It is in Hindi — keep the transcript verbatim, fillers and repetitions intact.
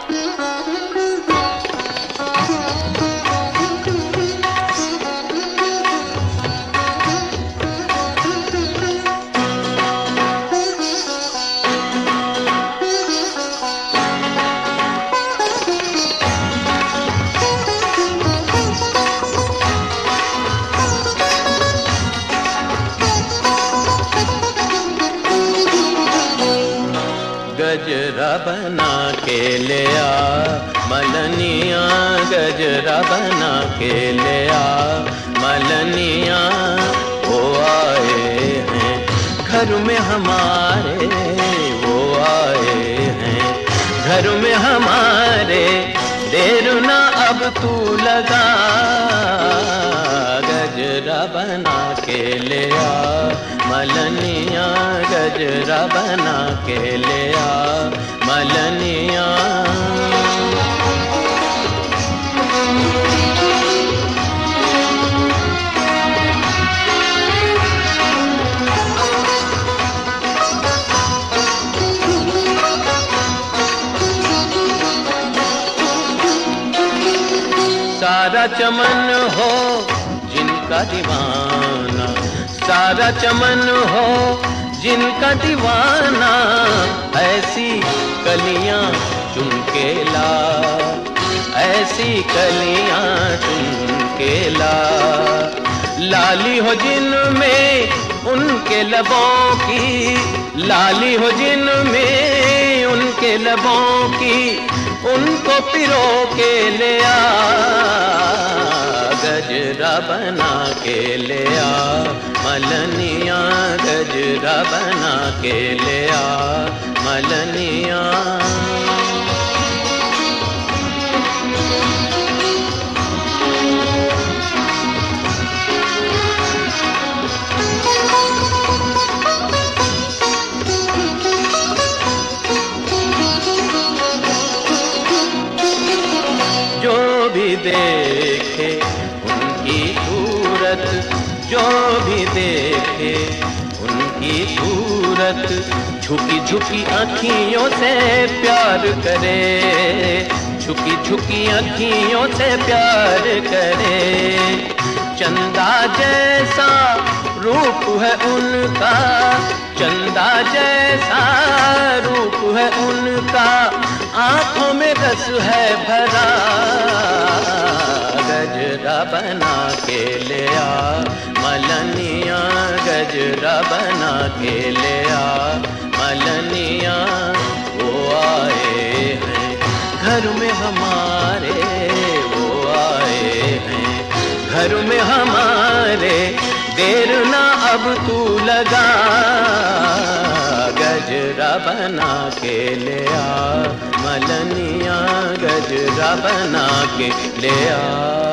गजरा बना के ले आ मलनिया, गजरा बना के ले आ मलनिया। वो आए हैं घर में हमारे, वो आए हैं घर में हमारे, देर ना अब तू लगा। गजरा बना के ले आ मलनिया, गजरा बना के ले आ मलनिया। सारा चमन हो जिनका दीवाना, सारा चमन हो जिनका दीवाना, ऐसी कलियां चुन के ला, ऐसी कलियां चुन के ला। लाली हो जिनमें उनके लबों की, लाली हो जिनमें उनके लबों की, उनको पिरो के ले आ। गजरा बना के ले आ मलनिया, गजरा बना के ले आ मलनिया। जो भी देखे उनकी सूरत, जो भी देखे उनकी सूरत, झुकी झुकी आँखियों से प्यार करे, झुकी झुकी आँखियों से प्यार करे। चंदा जैसा रूप है उनका, चंदा जैसा रूप है उनका, आँखों में रस है भरा। गजरा बना के ले आ मलनिया, गजरा बना के ले आ मलनिया। वो आए हैं घर में हमारे, वो आए हैं घर में हमारे, देर ना अब तू लगा। गजरा बना के ले आ मलनिया, गजरा बना के ले आ।